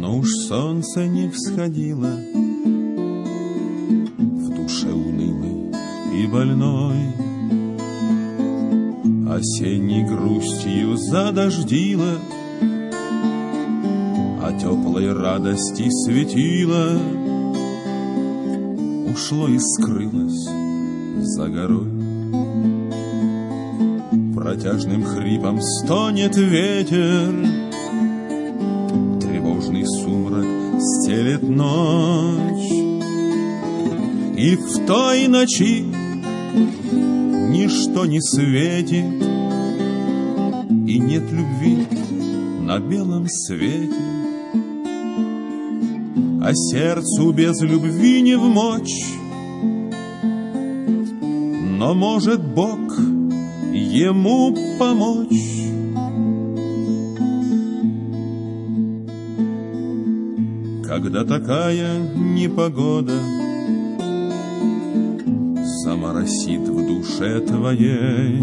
Но уж солнце не всходило, в душе унылой и больной, осенней грустью задождило, а теплой радости светило ушло и скрылось за горой. Протяжным хрипом стонет ветер, тревожный сумрак стелет ночь, и в той ночи ничто не светит, и нет любви на белом свете. А сердцу без любви не вмочь, но может Бог ему помочь. Когда такая непогода заморосит в душе твоей,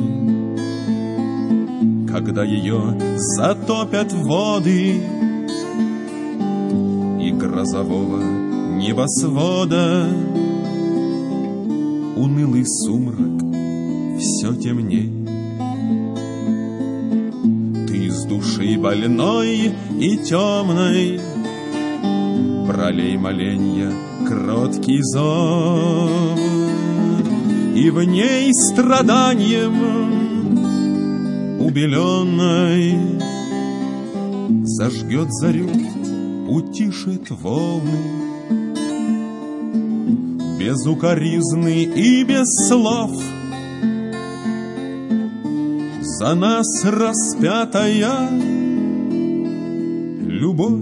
когда ее затопят воды и грозового небосвода унылый сумрак все темней. Ты с души больной и темной пролей моленья кроткий зов, и в ней страданием убеленной зажгет зарю, утишит волны. Без укоризны и без слов за нас распятая любовь.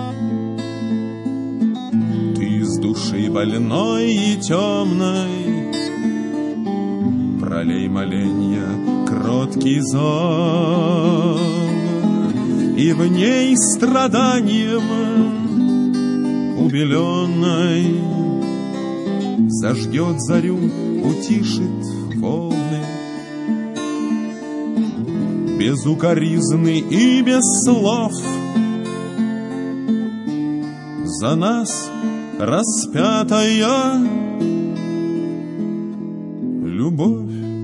Ты с души больной и темной пролей моленья кроткий зов, и в ней страданием убеленной зажгет зарю, утишит волны. Без укоризны и без слов за нас распятая любовь.